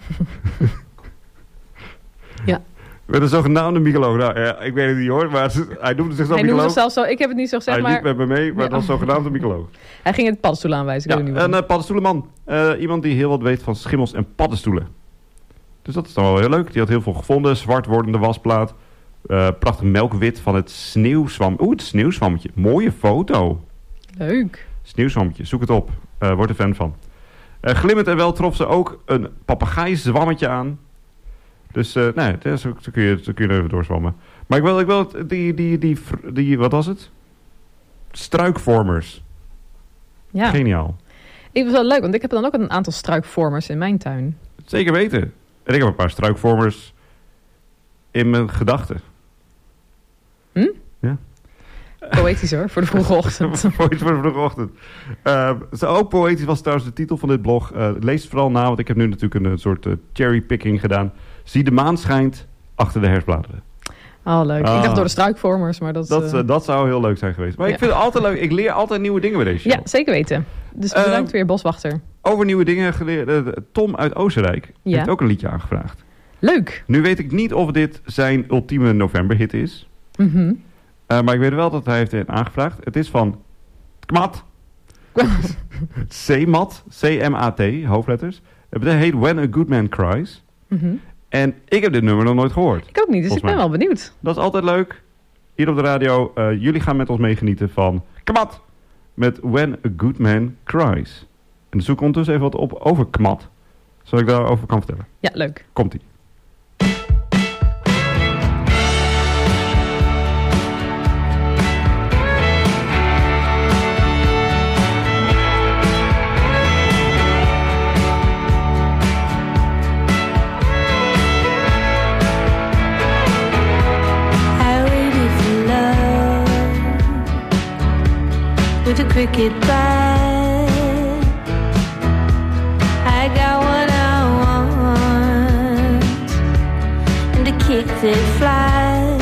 Ja. Met een zogenaamde mycoloog. Nou, ja, ik weet het niet hoor, maar hij noemde zichzelf Hij mycoloog. noemde zichzelf zo, ik heb het niet zo gezegd, hij maar... Hij liep met me mee, maar ja. het was zogenaamde mycoloog. Hij ging het paddenstoel aanwijzen, ik ja, weet niet een uh, paddenstoelenman. Uh, iemand die heel wat weet van schimmels en paddenstoelen. Dus dat is dan wel heel leuk. Die had heel veel gevonden. Zwart wordende wasplaat. Uh, prachtig melkwit van het sneeuwzwam. Oeh, het sneeuwzwammetje. Mooie foto. Leuk. Sneeuwzwammetje, zoek het op. Uh, word er fan van. Uh, glimmend en wel trof ze ook een papegaai-zwammetje aan. Dus uh, nee, zo, zo, kun je, zo kun je even doorzwammen. Maar ik wil, ik wil het, die, die, die, die, wat was het? Struikvormers. Ja. Geniaal. Ik was wel leuk, want ik heb dan ook een aantal struikvormers in mijn tuin. Zeker weten. En ik heb een paar struikvormers in mijn gedachten. Hm? Ja. Poëtisch hoor, voor de vroege ochtend. Poëtisch voor de vroege ochtend. Uh, zo ook poëtisch was trouwens de titel van dit blog. Uh, lees het vooral na, want ik heb nu natuurlijk een, een soort uh, cherrypicking gedaan. Zie de maan schijnt achter de herfstbladeren. Oh, leuk. Ah. Ik dacht door de struikvormers, maar dat... Dat, uh... uh, dat zou heel leuk zijn geweest. Maar ja. ik vind het altijd leuk. Ik leer altijd nieuwe dingen bij deze show. Ja, zeker weten. Dus bedankt uh, weer, Boswachter. Over nieuwe dingen geleerd. Uh, Tom uit Oostenrijk ja. heeft ook een liedje aangevraagd. Leuk. Nu weet ik niet of dit zijn ultieme novemberhit is. Mm-hmm. Uh, maar ik weet wel dat hij heeft aangevraagd. Het is van Kmat. C-mat. C M A T, hoofdletters. Het heet When a Good Man Cries. Mm-hmm. En ik heb dit nummer nog nooit gehoord. Ik ook niet, dus ik ben mij. wel benieuwd. Dat is altijd leuk. Hier op de radio. Uh, jullie gaan met ons meegenieten van Kmat. Met When a Good Man Cries. En zoek ondertussen even wat op over Kmat. Zodat ik daarover kan vertellen. Ja, leuk. Komt-ie. With a cricket bat, I got what I want, and a kick that flies.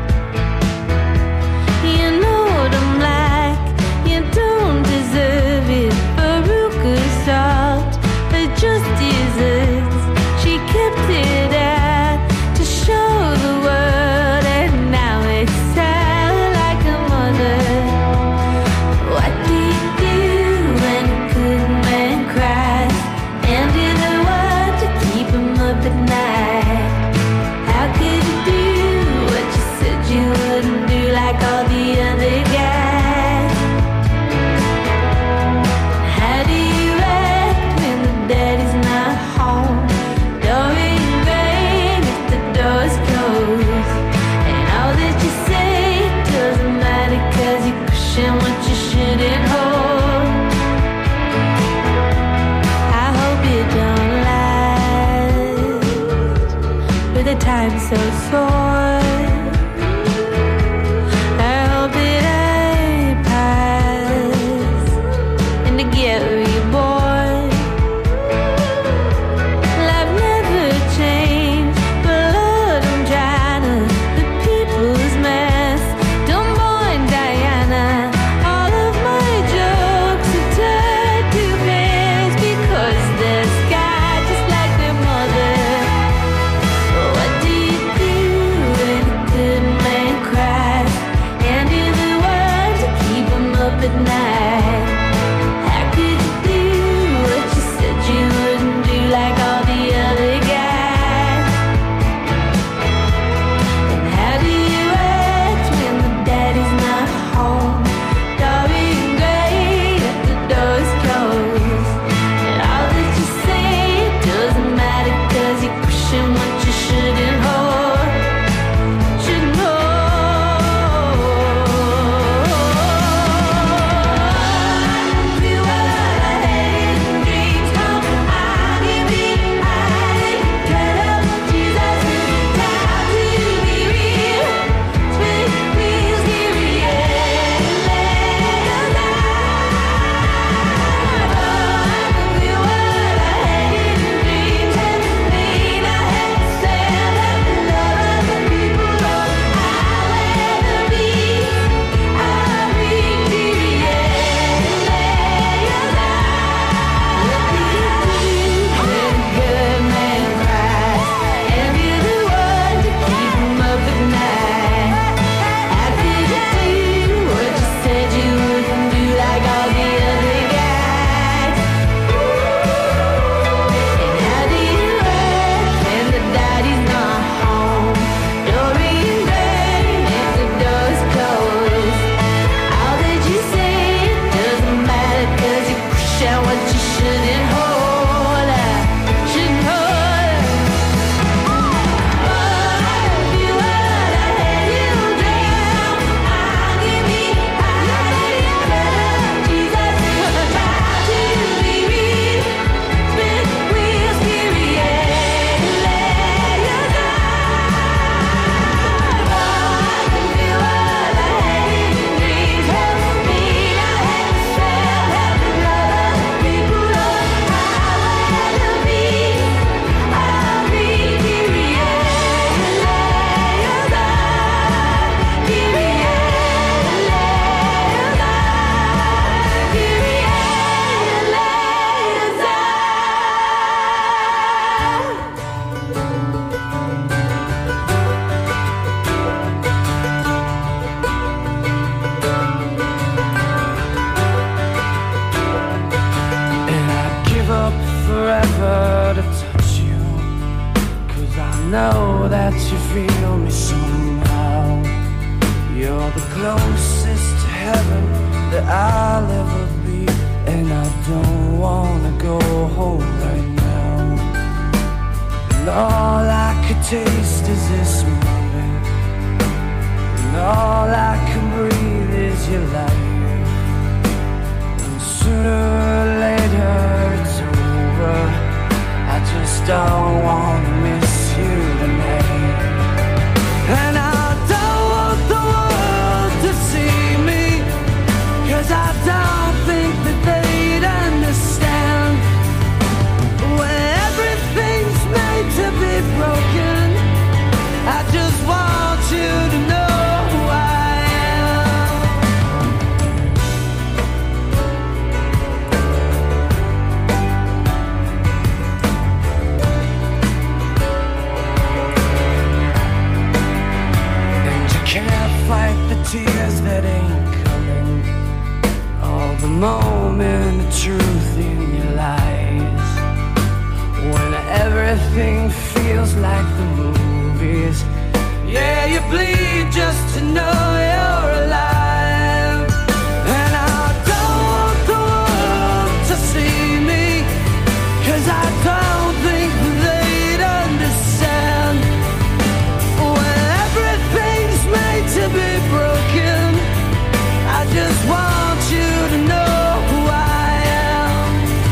You know what I'm like, you don't deserve it. Veruca salt, but just desserts. She kept it out to show the world, and now it's sad like a mother. What do you do when a good man cries? And do the what to keep him up at night? How could you do forever to touch you, 'cause I know that you feel me somehow. You're the closest to heaven that I'll ever be, and I don't wanna go home right now. And all I could taste is this moment, and all I can breathe is your life. And sooner or later it's over, I just don't wanna miss you tonight. And I don't want the world to see me, 'cause I don't think that they'd understand. When everything's made to be broken, I just want you to know who I am. And you can't fight the tears that ain't coming, all the moment of truth in your lies. When everything feels like the movies, yeah, you bleed just to know you're alive. And I don't want the world to see me, 'cause I don't think they'd understand. When everything's made to be broken, I just want you to know who I am.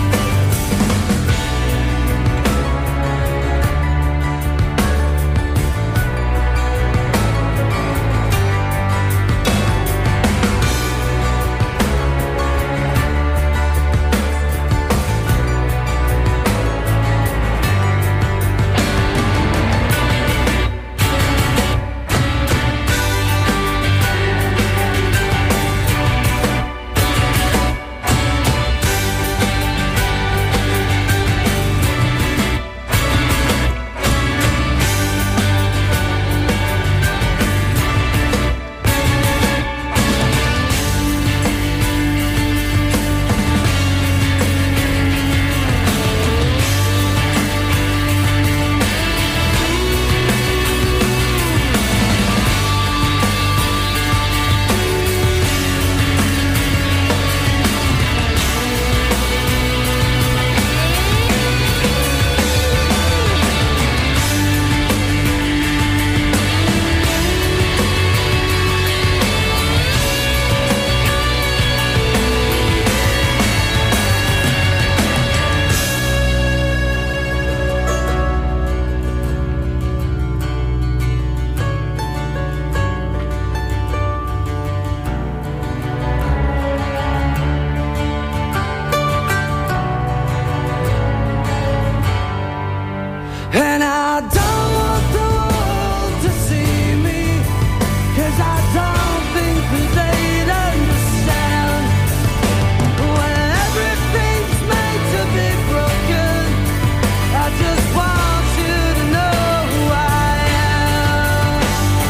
And I don't want the world to see me, 'cause I don't think that they'd understand. When everything's made to be broken, I just want you to know who I am.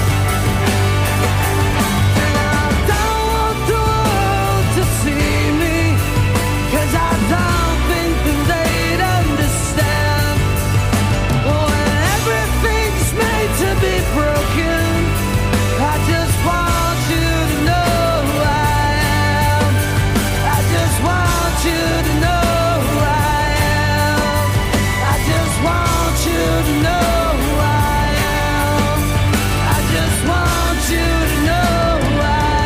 And I don't want the world to see me, 'cause I don't think that they'd understand. When everything's made to be broken, I just want you to know who I am. I just want you to know who I am. I just want you to know who I am. I just want you to know who I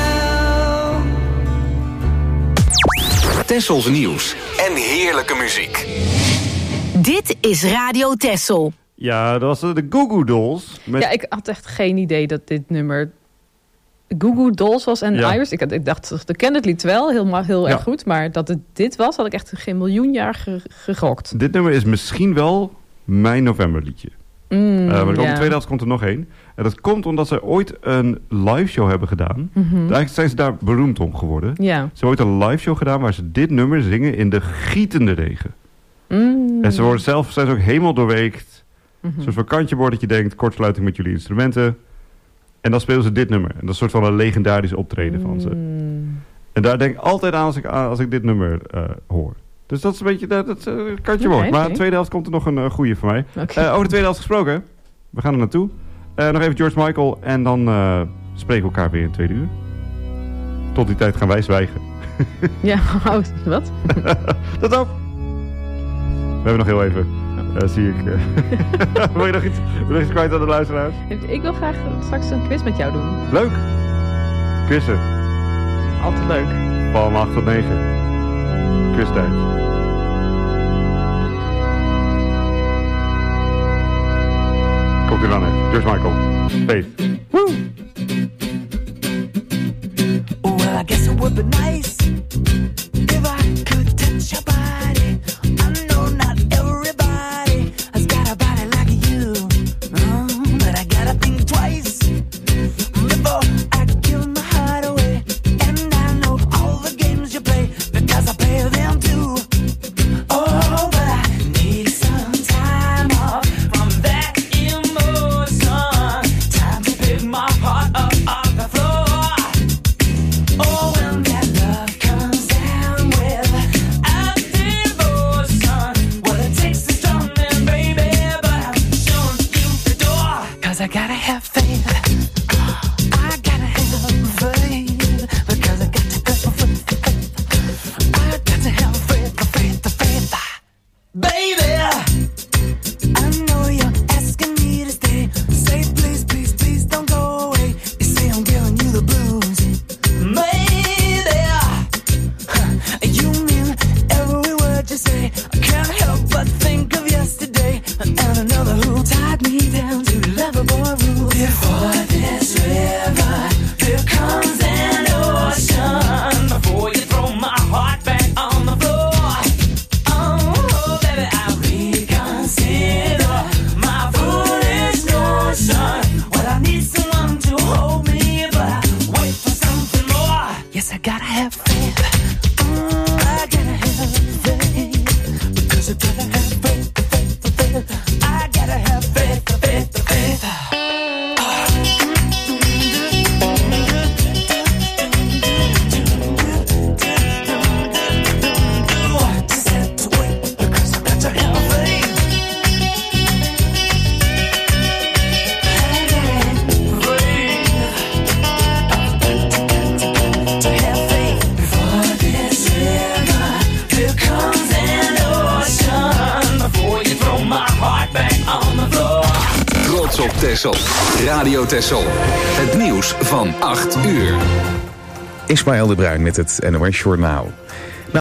am. Tessels nieuws en heerlijke muziek. Dit is Radio Tessel. Ja, dat was de Goo Goo Dolls. Met... Ja, ik had echt geen idee dat dit nummer Goo Goo Dolls was en Ja. Iris. Ik, had, ik dacht, ik ken het lied wel heel, ma- heel Ja. erg goed. Maar dat het dit was, had ik echt geen miljoen jaar ge- gegokt. Dit nummer is misschien wel mijn novemberliedje. Mm, Uh, maar er komt ja. de tweede helft komt er nog één. En dat komt omdat ze ooit een live show hebben gedaan. Mhm. Eigenlijk zijn ze daar beroemd om geworden. Ja. Ze hebben ooit een live show gedaan waar ze dit nummer zingen in de gietende regen. Mm. En ze worden zelf zijn ze ook helemaal doorweekt. Mhm. Zo'n vakantjebord dat je denkt, kortsluiting met jullie instrumenten. En dan spelen ze dit nummer. En dat is een soort van een legendarisch optreden van ze. Mm. En daar denk ik altijd aan als ik, als ik dit nummer uh, hoor. Dus dat is een beetje dat, dat, uh, kantje Okay, woord. Maar okay. de tweede helft komt er nog een uh, goeie van mij. Okay. Uh, over de tweede helft gesproken. We gaan er naartoe. Uh, nog even George Michael. En dan uh, spreken we elkaar weer in tweede uur. Tot die tijd gaan wij zwijgen. Ja, oh, wat? Tot op. We hebben nog heel even. Uh, zie ik. Uh, wil, je nog iets, wil je nog iets kwijt aan de luisteraars? Ik wil graag straks een quiz met jou doen. Leuk. Quizzen. Altijd leuk. Van acht tot negen. Quiztijd. Komt u dan echt. George Michael. Faith. Woo! Well, I guess it would be nice if I could touch your body. I know not everybody has got a body like you, mm, but I gotta think twice before I give my heart away. And I know all the games you play because I play them too. Oh, but I need some time off from that emotion. Time to pick my heart up off the floor. Oh, when that love comes down with a devotion, well, it takes a strong man, baby, but I'm showing you the door. Cause I gotta have faith. I gotta have faith. Because I got to have faith. I got to have faith, faith, faith. Baby, I know you're asking me to stay. Say please, please, please don't go away. You say I'm giving you the blues. Maybe huh, you mean every word you say. I can't help but think of yesterday and another who tied me down to Loverboy rules. Before this river, here comes an ocean. Before you throw my heart back on the floor. Oh, baby, I reconsider my foolish notion. Well, I need someone to hold me, but I wait for something more. Yes, I gotta have faith. Mm, I gotta have faith. Because I gotta have faith, faith, faith. I gotta have faith, faith, faith. Set to wait because I got to have faith. To have faith before this river, here comes an ocean. Before you throw my heart back on the floor. Trots op Texel. Radio Texel. Het nieuws van acht uur. Ismaël de Bruin met het N O S Journaal.